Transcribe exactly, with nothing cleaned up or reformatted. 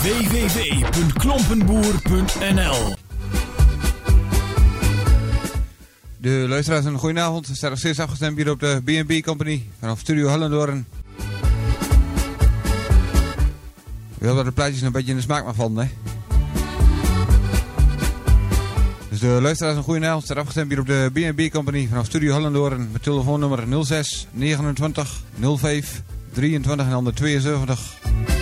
w w w punt klompenboer punt n l. De luisteraars, een goedenavond. We staan nog steeds afgestemd hier op de B en B Company vanaf Studio Hellendoorn. We willen dat de plaatjes een beetje in de smaak mag vallen, hè. Dus de luisteraars, een goedenavond. We staan afgestemd hier op de B en B Company vanaf Studio Hellendoorn met telefoonnummer nul zes negenentwintig nul vijf drieëntwintig en dan de tweeënzeventig.